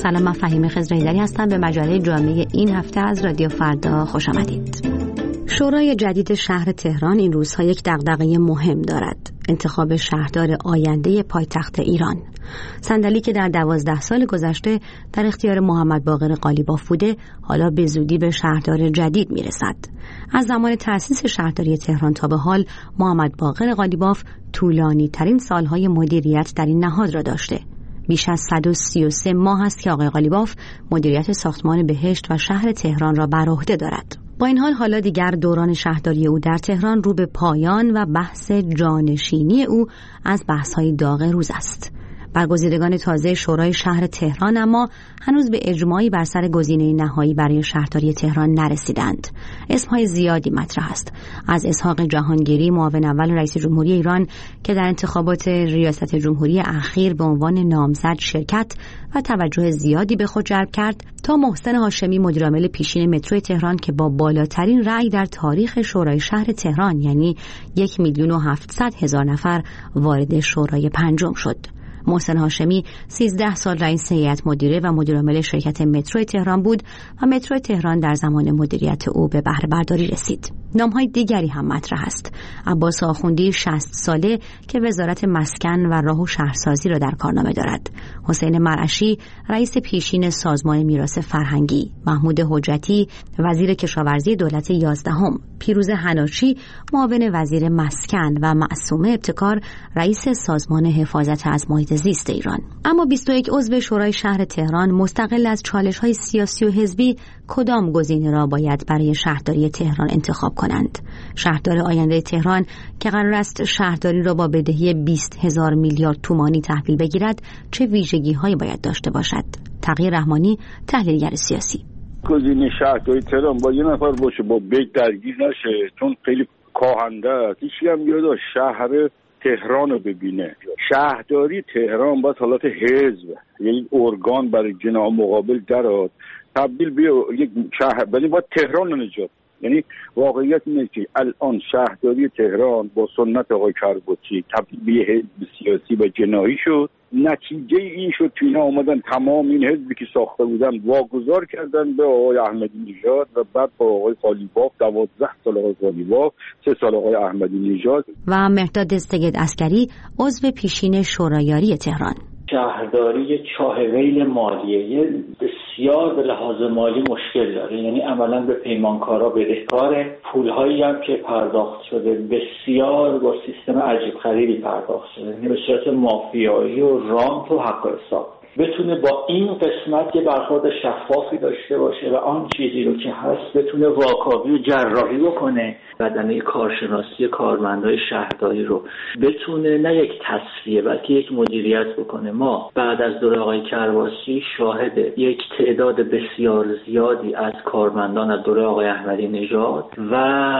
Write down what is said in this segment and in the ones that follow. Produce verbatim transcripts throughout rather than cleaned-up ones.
سلام، من فهیمه خضرایی‌دری هستم. به مجله جامعه این هفته از رادیو فردا خوش آمدید. شورای جدید شهر تهران این روزها یک دغدغه مهم دارد: انتخاب شهردار آینده پایتخت ایران. صندلی که در دوازده سال گذشته در اختیار محمد باقر قالیباف بوده، حالا به زودی به شهردار جدید میرسد. از زمان تأسیس شهرداری تهران تا به حال محمد باقر قالیباف طولانی ترین سالهای مدیریت در این نهاد را داشته. بیش از صد و سی و سه ماه است که آقای قالیباف مدیریت ساختمان بهشت و شهر تهران را بر عهده دارد. با این حال حالا دیگر دوران شهرداری او در تهران رو به پایان و بحث جانشینی او از بحث‌های داغ روز است. برگزیدگان تازه شورای شهر تهران اما هنوز به اجماعی بر سر گزینه نهایی برای شهرداری تهران نرسیدند. اسمهای زیادی مطرح است، از اسحاق جهانگیری معاون اول رئیس جمهوری ایران که در انتخابات ریاست جمهوری اخیر به عنوان نامزد شرکت و توجه زیادی به خود جلب کرد، تا محسن هاشمی مدیرعامل پیشین مترو تهران که با بالاترین رأی در تاریخ شورای شهر تهران یعنی یک میلیون و هفتصد هزار نفر وارد شورای پنجم شد. محسن هاشمی سیزده سال رئیس هیئت مدیره و مدیرعامل شرکت مترو تهران بود و مترو تهران در زمان مدیریت او به بهره برداری رسید. نام‌های دیگری هم مطرح است: عباس آخوندی شصت ساله که وزارت مسکن و راه و شهرسازی را در کارنامه دارد، حسین مرعشی رئیس پیشین سازمان میراث فرهنگی، محمود حجتی وزیر کشاورزی دولت یازدهم، پیروز حناشی معاون وزیر مسکن و معصومه ابتکار رئیس سازمان حفاظت از محیط زیست ایران. اما بیست و یک عضو شورای شهر تهران مستقل از چالش‌های سیاسی و حزبی کدام گزینه را باید برای شهرداری تهران انتخاب کنند؟ شهردار آینده تهران که قرار است شهرداری را با بدهی بیست هزار میلیارد تومانی تحویل بگیرد چه ویژگی‌هایی باید داشته باشد؟ تقی رحمانی، تحلیلگر سیاسی: گزینه شهرداری تهران با یه نفر باشه، با بیت درگیر نشه، چون خیلی کاهنده است. هیچ هم یاد شهر تهران رو ببینه. شهرداری تهران باید حالت حزب، یعنی ارگان برای جناح مقابل درات تبدیل به یک شهر، ولی باید تهران رو نجات. یعنی واقعیت اینه که الان شهرداری تهران با سنت آقای کربوچی تبدیل به حزب سیاسی و جناحی شد. نتیجه این شد که اینا آمدن تمام این حزبی که ساخته بودن واگذار کردن به آقای احمدی نژاد و بعد با آقای قالیباف، دوازده سال آقای قالیباف، سه سال آقای احمدی نژاد. و مهرداد سید عسکری عضو پیشین شورایاری تهران: شهرداری چاهویل مالیه بسیار به لحاظ مالی مشکل داره، یعنی عملا به پیمانکارا بدهکاره. پولهایی هم که پرداخت شده بسیار با سیستم عجیب غریبی پرداخت شده، یعنی به صورت مافیایی و رانت و حق حساب. بتونه با این قسمت که برخورد شفافی داشته باشه و آن چیزی رو که هست بتونه واکاوی و جراحی بکنه، بدنه کارشناسی کارمندای شهرداری رو بتونه نه یک تصفیه بلکه یک مدیریت بکنه. ما بعد از دوره آقای کرباسی شاهد یک تعداد بسیار زیادی از کارمندان از دوره آقای احمدی نژاد و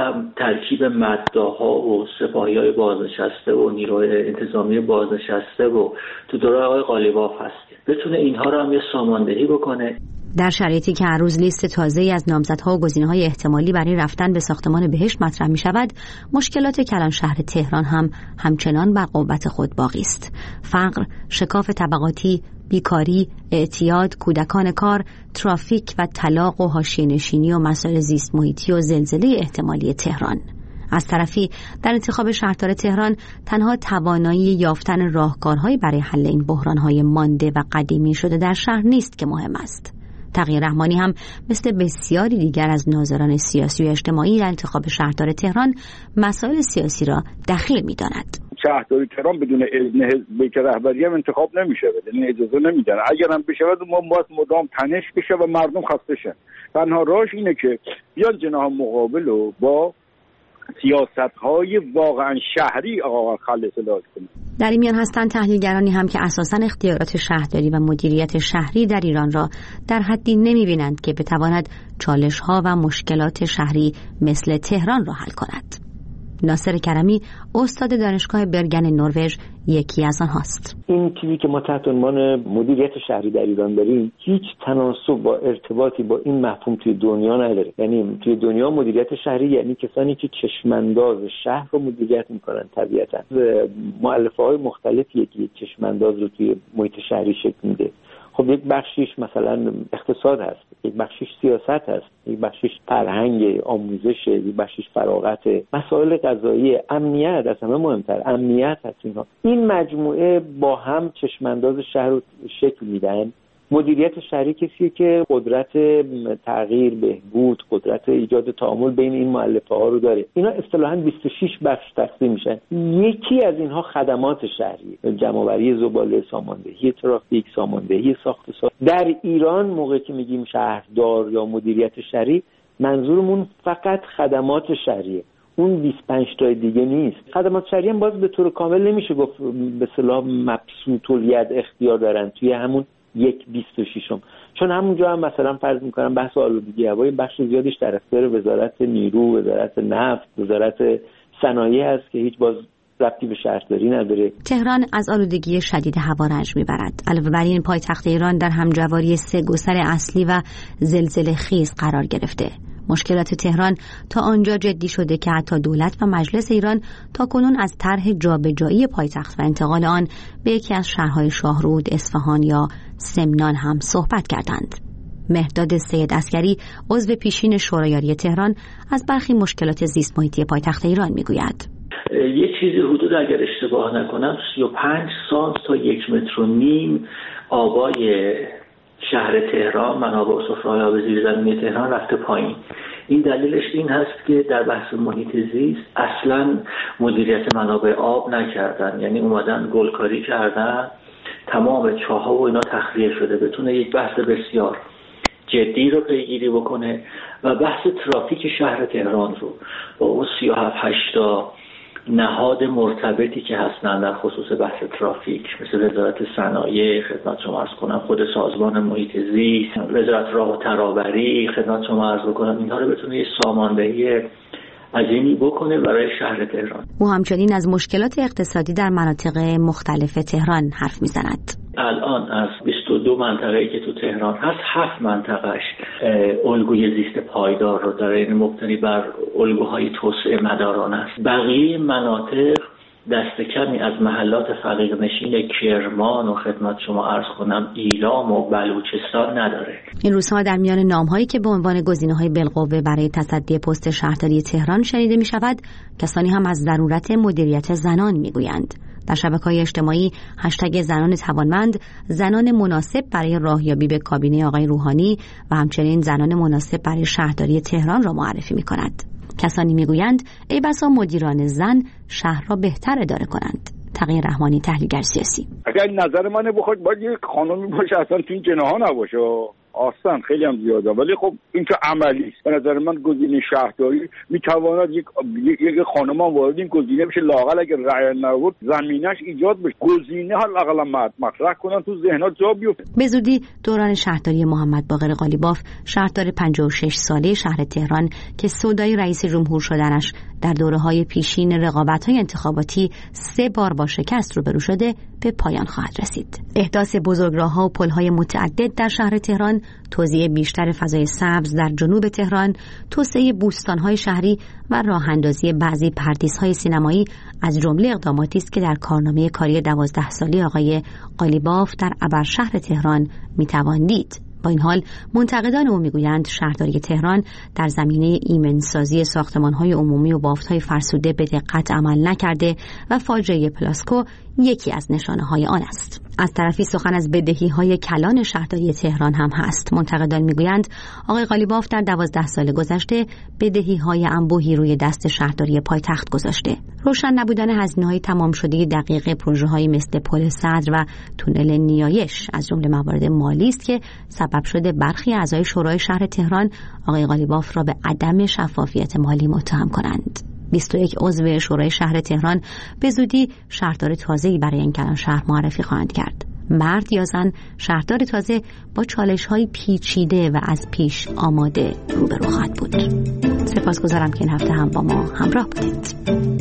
ترکیب مداها و سپاهیای بازنشسته و نیروی انتظامی بازنشسته و تو دوره آقای قالیباف هست، بتونه اینها رو هم یه ساماندهی بکنه. در شرایطی که هر روز لیست تازه‌ای از نامزدها و گزینه‌های احتمالی برای رفتن به ساختمان بهشت مطرح می‌شود، مشکلات کلان شهر تهران هم همچنان بر قوت خود باقی است. فقر، شکاف طبقاتی، بیکاری، اعتیاد، کودکان کار، ترافیک و طلاق و حاشیه‌نشینی و مسائل زیست محیطی و زلزله احتمالی تهران. از طرفی در انتخاب شهردار تهران تنها توانایی یافتن راهکارهایی برای حل این بحران‌های مانده و قدیمی شده در شهر نیست که مهم است. تقی رحمانی هم مثل بسیاری دیگر از ناظران سیاسی و اجتماعی در انتخاب شهردار تهران مسائل سیاسی را دخیل می‌داند. شهرداری تهران بدون اذن حزب رهبری هم انتخاب نمیشه، بدون اجازه نمیدن. اگر هم بشه ما باید مدام تنش بشه و مردم خسته شن. تنها راهش اینه که بیان جناح مقابل رو با سیاست‌های واقعا شهری آقا خالص علاج کنه. در این میان هستند تحلیلگرانی هم که اساساً اختیارات شهرداری و مدیریت شهری در ایران را در حدی نمی‌بینند که بتواند چالش‌ها و مشکلات شهری مثل تهران را حل کند. ناصر کرمی استاد دانشگاه برگن نروژ یکی از آنهاست. این چیزی که ما تحت عنوان مدیریت شهری در ایران داریم هیچ تناسب با ارتباطی با این مفهوم توی دنیا نداره. یعنی توی دنیا مدیریت شهری یعنی کسانی که چشمانداز شهر رو مدیریت میکنن. طبیعتاً مؤلفه‌های مختلفی که چشمانداز رو توی محیط شهری شکل میده. خب یک بخشیش مثلا اقتصاد هست، یک بخشیش سیاست هست، یک بخشیش فرهنگ، آموزش، یک بخشیش فراغت، مسائل قضایی، امنیت، از همه مهمتر امنیت هست. اینها این مجموعه با هم چشمانداز شهر رو شکل میدن. مدیریت شهری کسیه که قدرت تغییر، بهبود، قدرت ایجاد تعامل بین این مؤلفه ها رو داره. اینا اصطلاحاً بیست و شش بخش تقسیم میشن. یکی از اینها خدمات شهری، جمع‌آوری زباله، ساماندهی ترافیک، ساماندهی ساخت ساز. در ایران موقعی که میگیم شهردار یا مدیریت شهری، منظورمون فقط خدمات شهریه، اون بیست و پنج تا دیگه نیست. خدمات شهری هم باز به طور کامل نمیشه گفت به اصطلاح مبسوط الید اختیار دارن توی همون یک بیست و ششم، چون همونجا هم مثلا فرض میکنم بحث آلودگی هوای بخش زیادیش در اختیار وزارت نیرو، وزارت نفت، وزارت صنایع هست که هیچ باز ربطی به شهرداری نداره. تهران از آلودگی شدید هوا رنج میبرد. علاوه بر این پایتخت ایران در همجواری سه گستر اصلی و زلزله خیز قرار گرفته. مشکلات تهران تا آنجا جدی شده که حتی دولت و مجلس ایران تا کنون از طرح جابجایی پایتخت و انتقال آن به یکی از شهرهای شاهرود، اصفهان یا سمنان هم صحبت کردند. مهرداد سید عسگری، عضو پیشین شورای تهران، از برخی مشکلات زیست محیطی پایتخت ایران میگوید. یه چیزی حدود اگر اشتباه نکنم سی و پنج سانت تا یک متر و نیم آبای شهر تهران، منابع و سفره‌های آب زیرزمینی تهران رفته پایین. این دلیلش این هست که در بحث محیط زیست اصلا مدیریت منابع آب نکردن، یعنی اومدن گلکاری کردن، تمام چاه‌ها و اینا تخلیه شده، بتونه یک بحث بسیار جدی رو پیگیری بکنه و بحث ترافیک شهر تهران رو با اون سی و هفت هشتا نهاد مرتبطی که هستن در خصوص بحث ترافیک، مثل وزارت صنایع، خدمت شما عرض کنم خود سازمان محیط زیست، وزارت راه و ترابری، خدمت شما عرض بکنم اینها رو بتونه یه ساماندهی عظیمی بکنه برای شهر تهران. او همچنین از مشکلات اقتصادی در مناطق مختلف تهران حرف میزند. الان از بیست و دو منطقه‌ای که تو تهران هست، هفت منطقه‌اش الگوی زیست پایدار رو داره، یعنی مبتنی بر الگوهای توسعه مدارانه است. بقیه مناطق دست کمی از محلات فقیرنشین کرمان و خدمت شما عرض کنم ایلام و بلوچستان نداره. این روزها در میان نام‌هایی که به عنوان گزینه‌های بالقوه برای تصدی پست شهرداری تهران شنیده می‌شود، کسانی هم از ضرورت مدیریت زنان می‌گویند. در شبکه‌های اجتماعی هشتگ زنان توانمند زنان مناسب برای راهیابی به کابینه آقای روحانی و همچنین زنان مناسب برای شهرداری تهران را معرفی می‌کند. کسانی میگویند ای بسا مدیران زن شهر را بهتر اداره کنند. تقی رحمانی، تحلیلگر سیاسی: اگر نظر منه بخواد باید یک خانمی باشه اصلا تو این جناح نباشه، آسان خیلی هم زیاده، ولی خب این که عملی است. به نظر من گزینه شهرداری میتواند یک یک خانم هم وارد این گزینه بشه، لااقل اگر رأی نبود زمینش ایجاد بشه، گزینه ها لااقل مطرح کنن تو ذهنات جا بیفته. به زودی دوران شهرداری محمد باقر قالیباف، شهردار پنجاه و شش ساله شهر تهران که سودای رئیس جمهور شدنش در دوره‌های پیشین رقابت‌های انتخاباتی سه بار با شکست روبرو شده، به پایان خواهد رسید. احداث بزرگراه‌ها و پل‌های متعدد در شهر تهران، توزیع بیشتر فضای سبز در جنوب تهران، توسعه بوستان‌های شهری و راه‌اندازی بعضی پردیس‌های سینمایی از جمله اقداماتی است که در کارنامه کاری دوازده ساله آقای قالیباف در ابرشهر تهران می‌توان دید. با این حال منتقدان او میگویند شهرداری تهران در زمینه ایمنسازی ساختمان‌های عمومی و بافت‌های فرسوده به دقت عمل نکرده و فاجعه پلاسکو یکی از نشانه‌های آن است. از طرفی سخن از بدهی‌های کلان شهرداری تهران هم هست. منتقدان میگویند آقای قالیباف در دوازده سال گذشته بدهی‌های انبوهی روی دست شهرداری پایتخت گذاشته. روشن نبودن هزینه‌های تمام شده دقیق پروژه‌های مثل پل صدر و تونل نیایش از جمله موارد مالی است که سبب شده برخی اعضای شورای شهر تهران آقای قالیباف را به عدم شفافیت مالی متهم کنند. بیست و یک عضو شورای شهر تهران به زودی شهردار تازه‌ای برای این کلان شهر معرفی خواهند کرد. مرد یا زن، شهردار تازه با چالش‌های پیچیده و از پیش آماده روبرو خواهد بود. سپاسگزارم که این هفته هم با ما همراه بودید.